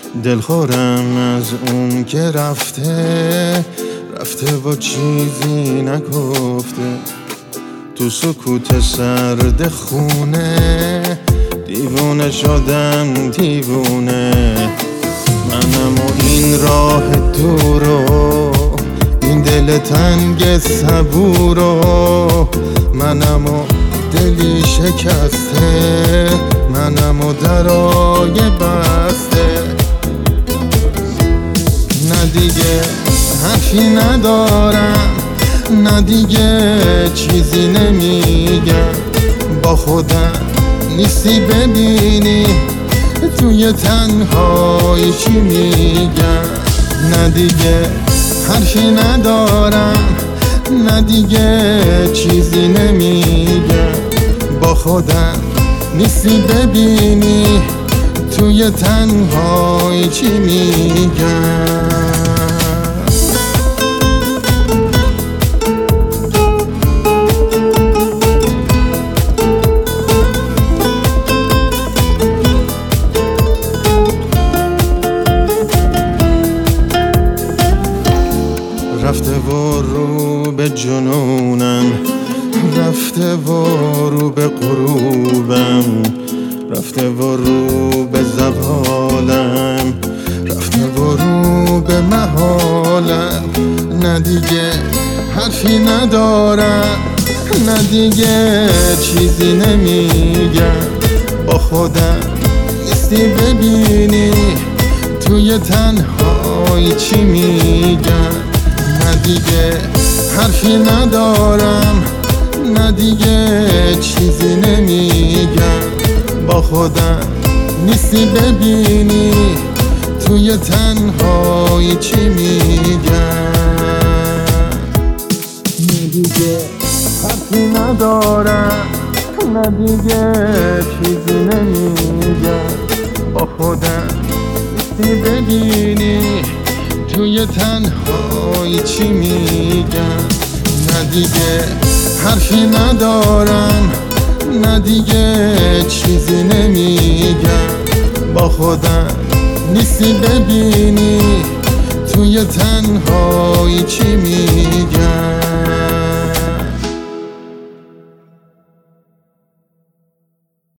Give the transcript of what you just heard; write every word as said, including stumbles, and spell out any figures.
دلخورم از اون که رفته رفته و چیزی نگفته. تو سکوت سرد خونه دیوونه شدم دیوونه. منم و این راه دورو این دل تنگ صبورو. منم و دلی شکسته منم و درای بسته. نه دیگه حرفی ندارم نه دیگه چیزی نمیگم. با خودم نیستی ببینی توی تنهایی چی میگم. نه دیگه حرفی ندارم نه دیگه چیزی نمیگم. با خودم نیستی ببینی توی تنهایی چی میگم. رفته و رو به جنونم رفته و رو به غروبم. رفته و رو به زوالم رفته و رو به محالم. نه دیگه حرفی ندارم نه دیگه چیزی نمیگم. با خودم نیستی ببینی توی تنهایی چی میگم. نه دیگه حرفی ندارم نه دیگه چیزی نمیگم. با خودم نیستی ببینی توی تنهایی چی میگم. نه دیگه حرفی ندارم نه دیگه چیزی نمیگم. با خودم نیستی ببینی توی تنهایی چی میگم. نه دیگه حرفی ندارم نه دیگه چیزی نمیگم. با خودم نیستی ببینی توی تنهایی چی میگم.